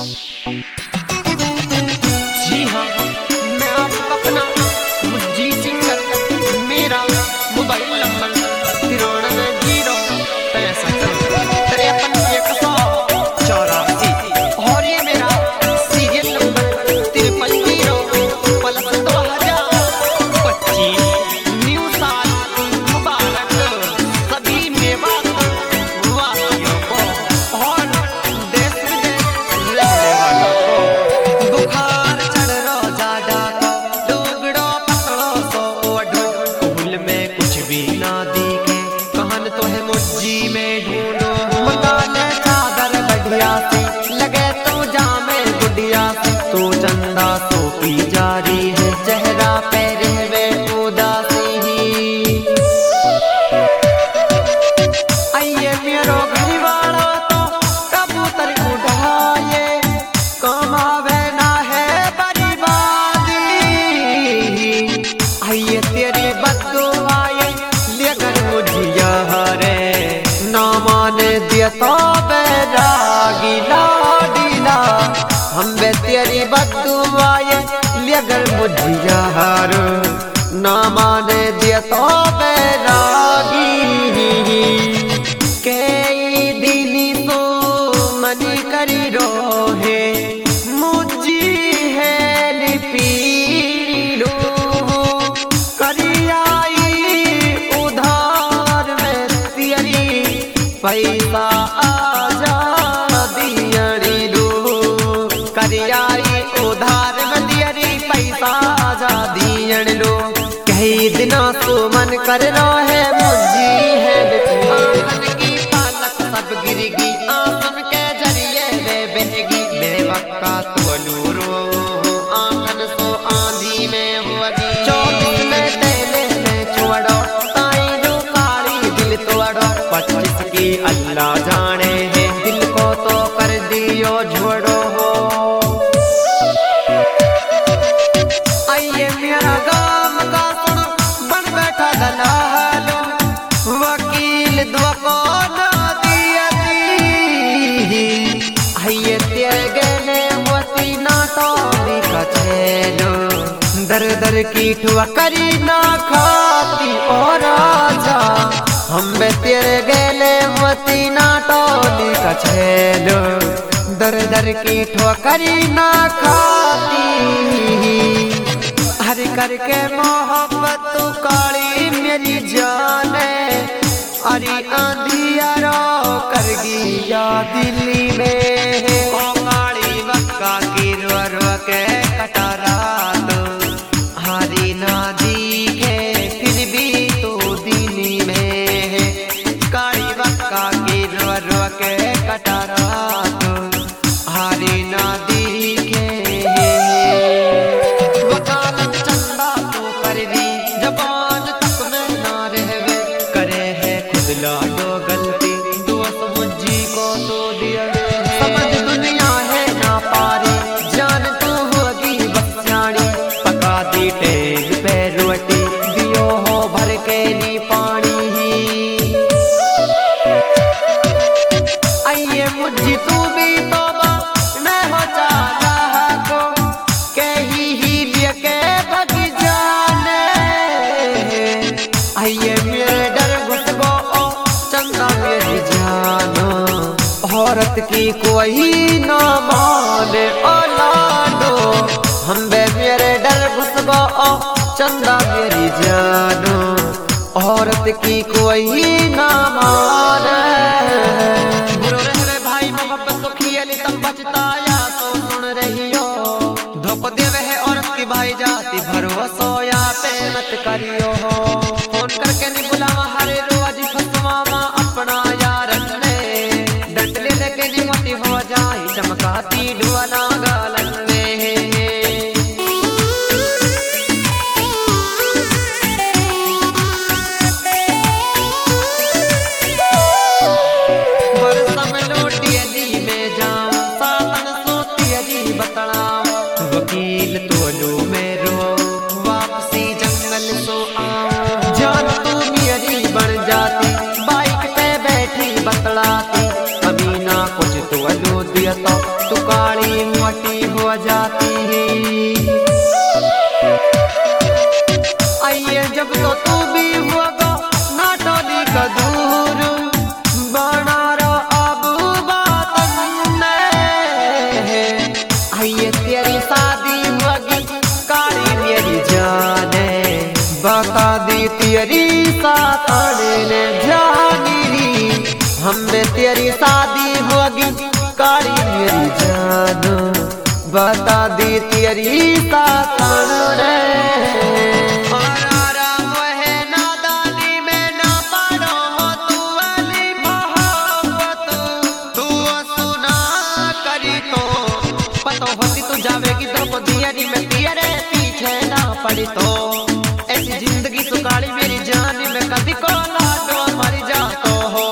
जी हाँ, मैं आपका अपना मुज्जी सिंगर। मेरा मोबाइल नंबर 93 और ये मेरा सीरियल नंबर 53 न्यू साल मुबारक सभी मेवा वासियों को और देश विदेश रहने वालों को। बुखार चढ़ रो जाडा को डोगड़ो पकड़ो सो ओढ़ो फूल में कुछ भी ना दिखे कहन तो है मुज्जी में ढूंढो। मंगा ले चादर बढ़िया से लगे तो जामे गुड़िया से तो चंदा तो पी जारी है चेहरा पे रहवे उदासी। आइए मेरो घरवाला तो कबूतर उड़ाए कमावे ना है बर्बादी। आइए तेरी बददुआए लेकर मुझिया रे ना माने दिया तो बैरागी लाडीला हम बे तेरी बददुआए लेकर मुझिया रे ना माने दिया तो बैरागी। कई दिनी तो मनी करी रोहे मुझी है लिपीरी लो करियाई उधार में तेरी पैसा आजा दियड़ी लो करियाई उधार में तेरी पैसा आजा दियड़ लो। कई दिना तो मन कर रो है मुझी है आंखन की पालक सब गिरगी आंखन के जरिए वे बहगी मेरे वक्का तो लूरो आंखन सो आंधी में होगी 24 में तेले में छोड़ो ताई जो काली दिल तोड़ो 25 की अल्लाह जाने है दिल को तो कर दियो छोड़ो हो। आइए मेरा गाम का सुनो बन बैठा दलालो वकील दुआ को ना दिया दी। आइए तेरे गले मोती ना तोड़ी का छेलो दर दर की ठुआ करी ना खाती और राजा हम बे तेरे गले मोती ना तोड़ी का छेलो दर दर की ठुआ करी ना खाती। हर करके मोहब्बत तू काली मेरी जाने अरे आंधियारो कर गया दिल्ली में ओ काली वक्का की रो रो के कटारा तो हरी ना दिखे फिर भी तो दिल्ली में काली वक्का की रो रो के कटारा तो हरी ना दिखे वकालत चंदा तो कर दी जबान तक में ना रहवे करे है खुद लाडो गलती दोस्त मुझी को तो दिया है समझ दुनिया है ना पारी जान तू होगी बस जानी पका दी टेल पे रोटी दियो हो भर के नी पानी। आइए मुझी तू भी तोबा मैं हो जाना को कहीं ही लेके भग जाने। आइए मेरे डर घुस गो चंदा मेरी जानो औरत की कोई ना माने औलादो हम बे मेरे डर घुस गो चंदा मेरी जानो औरत की कोई ना माने। बुरो रहे भाई मोहब्बत तो खियली तब बचता या तो सुन रही हो धोखो देवे है औरत की भाई जाती भरोसा या पे मत करियो हो फोन करके नहीं बुलावा हरे रोज फसवावा अपना यार ने डंड ले लेके नहीं मोटी हो जाए चमकाती डुआना गालन में। वकील तो लो मेरो वापसी जंगल सो आओ जान तू मेरी बन जाती बाइक पे बैठी बतलाती अभी ना कुछ तो लो दिया तो तू काली मोटी हो जाती है। आइए जब तो तू भी होगा नाटोली का दूर बना रहा अब बातन में। आइए तेरी शादी होगी काली मेरी जाने बता दी तेरी साथाने ने जानी हमें तेरी शादी होगी काली मेरी जान बता दी तेरी साथाने जावेगी द्रौपदी में तेरे पीछे ना पड़ी तो ऐसी जिंदगी सुकाली मेरी जान में कभी को लाडो मर जा तो हो।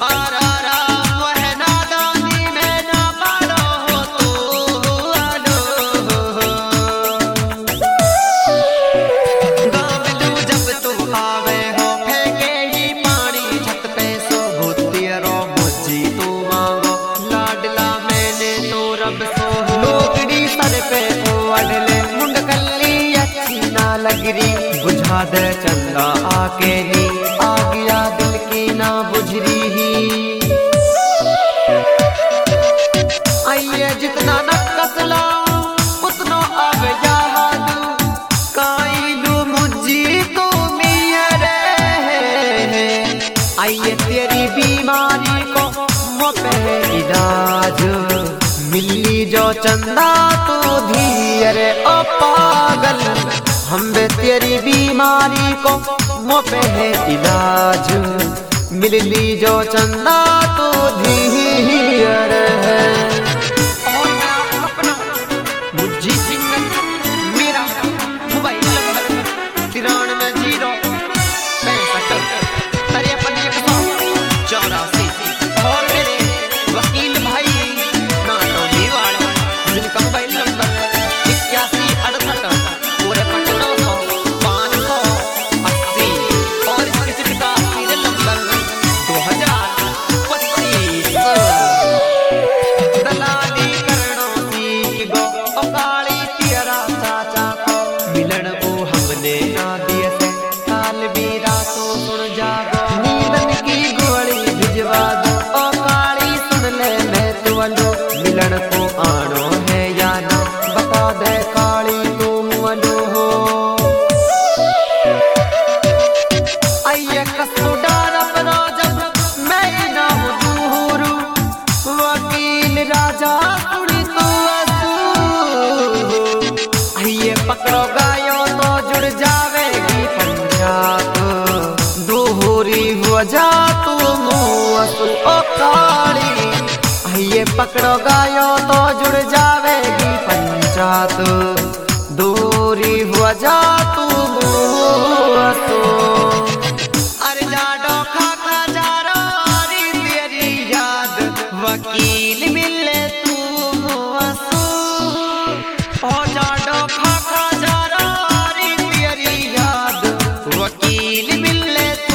लगरी बुझा दे चंदा आके ही आ गया दिल की ना बुझरी ही। आइए जितना न कसला उतना आवे याद काइलू मुझी को मेरे। आइए तेरी बीमारी को मोपे इलाज मिली जो चंदा तो धीरे ओ पागल हम तेरी बीमारी को मोपे है इलाज मिल ली जो चंदा तो धीर है। और अपना मुझी सिंह मेरा मोबाइल नंबर 93 0 और मेरे वकील भाई नाटोली वाला जिनका मोबाइल नंबर 8168 मिलन को आनो है या ना बता दे काली तुम मनो हो। आइए कसो डार अपना जब मैं ना हूँ दूर वकील राजा सुनी तो आइए पकड़ो गायो तो जुड़ जावेगी पंजाब दोहरी हो जा तुम ओ काली। ये पकड़ो गायो तो जुड़ जावेगी पंचायत दूरी हो जा तू अरे जाडो खाका जा री तेरी याद वकील मिले तू ओ जाडो खाका जा री तेरी याद वकील मिले तू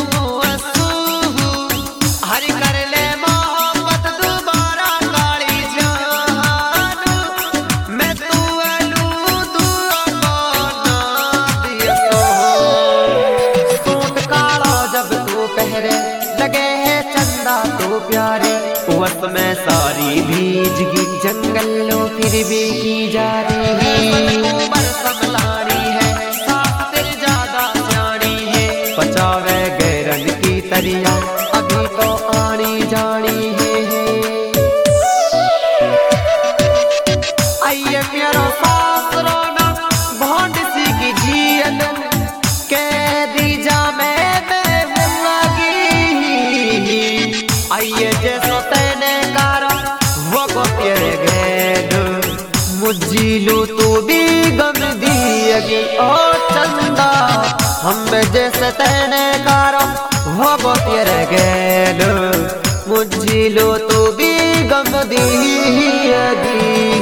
हरि कर ले लगे है चंदा तो प्यारे वक्त में सारी भीज गई जंगलों फिर भी की जा रही संभलानी है साथ तेरे ज्यादा जानी है बचावे गैरन की तरिया अभी तो आनी जानी है। आइए मेरा सास रोना भोंड सी की जियन कह दी जा मैं आइए जैसो तेने कारा वो को तेरे गैद मुझीलू तू भी गम दिएगी ओ चंदा हम जैसे तेने कारा वो को तेरे गैद मुझीलू तू भी गम दिएगी।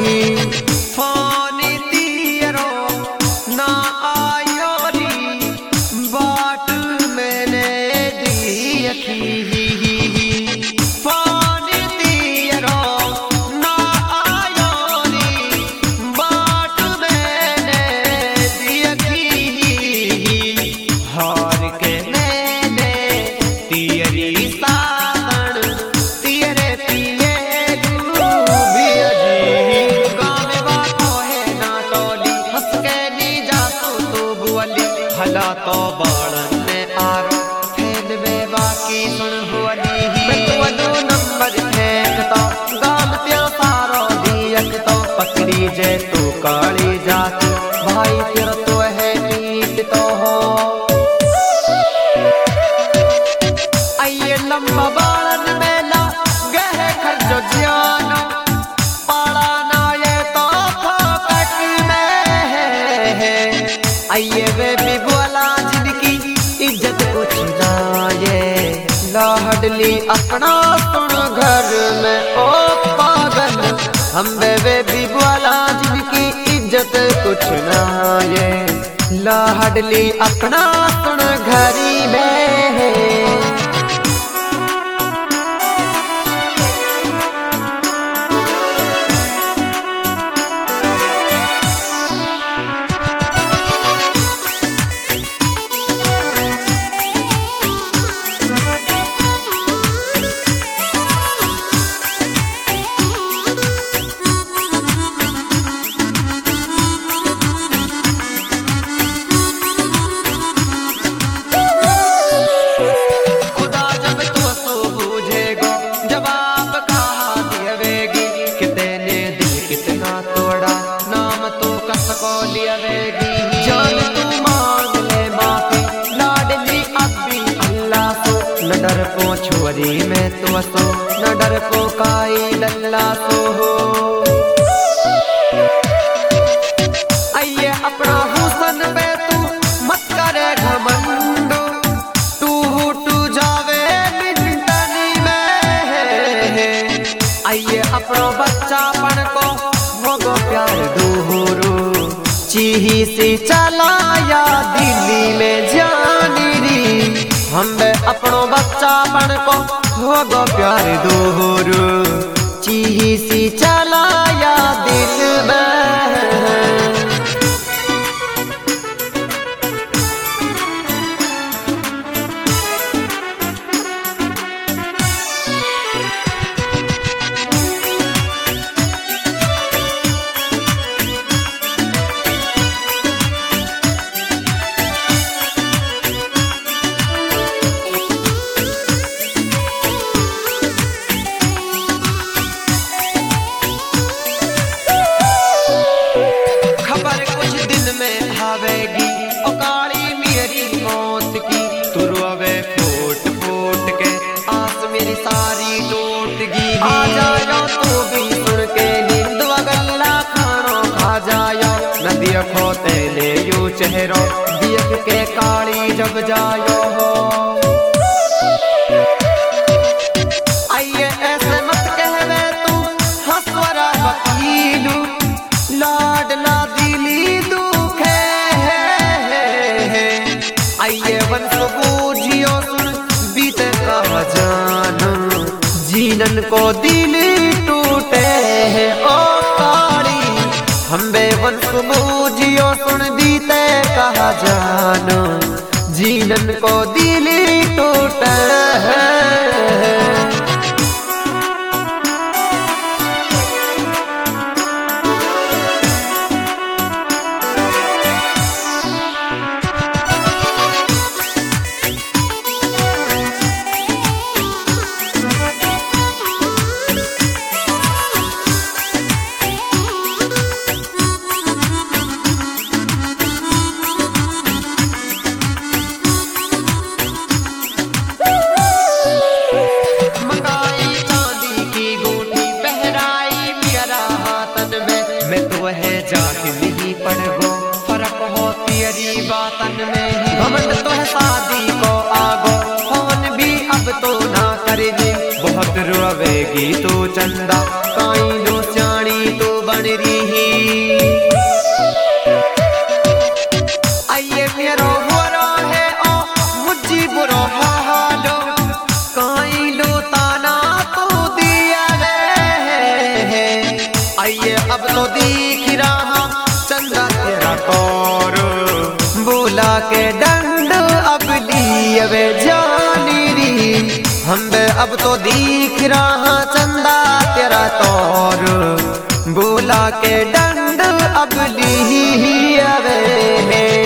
फानी तेरो ना आयो री बाट मैंने दी थी काली जात भाई तेरा तो है नीत तो हो। आइए लंबा बालन मेला गहे खर्चो ज्ञान पाला ना ये तो फोकट में है। आइए वे भी बोला जिनकी इज्जत कुछ ना ये लाडली अपना सुन घर में ओ पागल। हम वे भी बोला जिनकी इज्जत कुछ ना ये लाडली अपना सुन घरी में। जान तू मांग ले माफी लाडली अभी अल्लाह सो न डर को छोरी में तो सो न डर को काई डल्ला सो हो। आइए अपना हुसन पे तू मत करे घमंड तू जावे मिंटनी में। आइए अपना बच्चापन को भोगो प्यार दूरो चीही से चलाया दिल्ली में जानी री। हम अपनो बच्चापन को भोगो प्यार दूरो चीही से चलाया दिल में। आवेगी ओ काली मेरी मौत की तू रोवे फूट फूट के आस मेरी सारी टूटगी। आ जाया तू भी सुन के नींद वगल्ला खानो खा जाया न देखो तेले यू चेहरो देख के काली जब जायो हो। आइए ऐसे मत कहवे तू हंसवरा वकीलू लाडला दिली आइए वंश बूझियो सुन बीते का जान जीनन को दिल टूटे है ओ काली। हम वंश बूझियो सुन बीते का जान जीनन को दिल टूटे है। जाति नहीं पड़गो फर्क हो तेरी बातन में ही घमंड तो है शादी को आगो फोन भी अब तो ना करेगी। बहुत रोवेगी तू चंदा काई लो सियाणी तू बन रही। आइए मेरो बुरा है ओ मुझी बुरा हालो काई लो ताना तो दिया है। आइए अब तो दिख रहा चंदा तेरा तौर बोला के डंड अब लिए जानी री। हम अब तो दिख रहा चंदा तेरा तौर बोला के डंड अब लिए